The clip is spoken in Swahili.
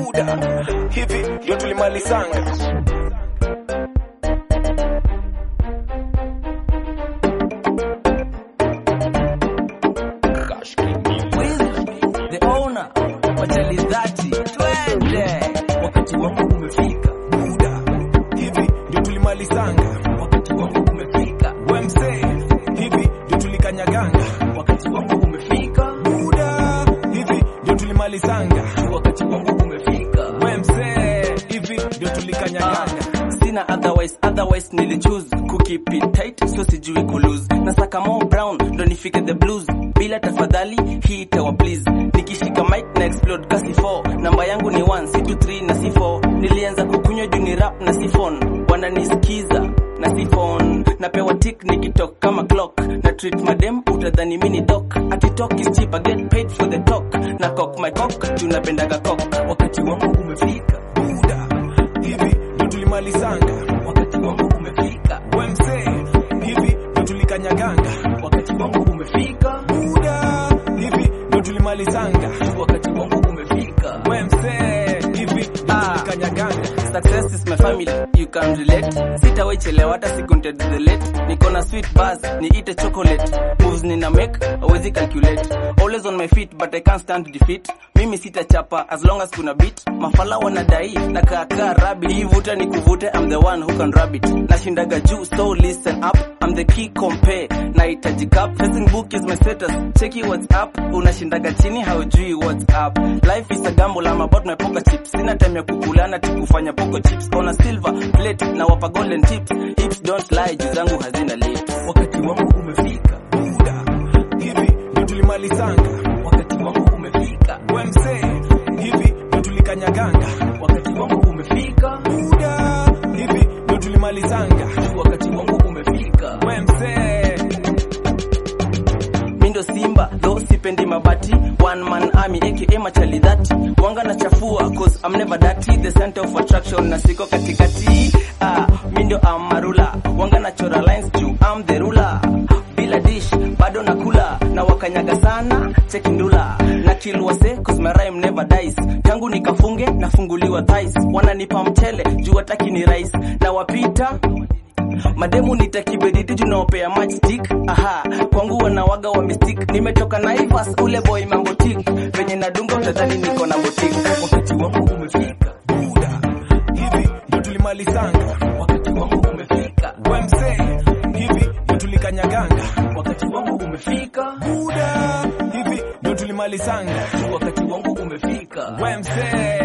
buda, hivi ndio tulimalizanga. The owner wajali dhati twende, wakati wangu umefika Buda, hivi ndio tulimalizanga. wakati wangu umefika Wemse, hivi ndio tulikanyaganga. wakati wangu umefika Buda, hivi ndio tulimalizanga. wakati wangu umefika Wemse, hivi ndio tulikanyaganga. sina otherwise nilichoose kukeep it tight so sijui kulose nasaka more brown ndo nifike the blues bila tafadhali hii tawa please nikishika mic na explode kasi 4 namba yangu ni 1 si 2 3 na si 4 nilianza kukunywa juu ni rap na si phone wananisikiza na si phone napewa tick nikitok kama clock na treat madem utadhani mini doc ati talk is cheap I get paid for the talk na cock my cock tunapendaga cock wakati wangu umefika Buda, hivi ndio tulimalizanga. wakati wangu umefika Wemse, hivi ndio tulikanyaganga. wakati wangu umefika Buda, hivi ndio tulimalizanga. wakati wangu umefika Wemse, hivi ndio tulikanyaganga. Success is my family, you can relate. Sitawai chelewa hata sekunde delete. Niko na sweet buzz, niite chocolate. Moves nina make, hawezi calculate. Always on my feet, but I can't stand defeat. Mimi sitachapa as long as kuna beat. Mafala wanadai, nakaa rabbit. Hii vuta ni kuvute, I'm the one who can rabbit. Nashindaga juu, so listen up. I'm the key compare, nahitaji cup. Facing book is my status, cheki what's up. Unashindaga chini, haujui what's up. Life is a gamble, I'm about my poker chips. Sina time ya kukulana, tikufanya poco chips. On a silver plate, na wapa golden tips. Hips don't lie, juu zangu hazina lips. Wakati wangu umefika Buda, hivi ndio tulimalizanga. wakati wangu umefika Wemse, hivi ndio tulikanyaganga. wakati wangu umefika Buda, hivi ndio tulimalizanga. wakati wangu umefika Wemse, mindo simba though sipendi mabati one man army aka machali dhati wanga na chafua cause I'm never dirty the center of attraction na siko katikati mindo amarula wanga na chora lines juu I'm the ruler bila dish bado nakula na wakanyaga sana chekindula na kilwase cause my rhyme never dies tangu nikafunge nafunguliwa thighs wananipa mchele juu wataki ni rice na wapita mademu nitakibediti tunaopea matchstick aha kwangu wanawaga wa mystic nimetoka Naivas ule boy mambo tik venye nadunga utadhani niko na botik wakati wangu umefika Buda, hivi ndio tulimalizanga. wakati wangu umefika Wemse, hivi ndio tulikanyaganga. wakati wangu umefika Buda, hivi ndio tulimalizanga. wakati wangu umefika Wemse,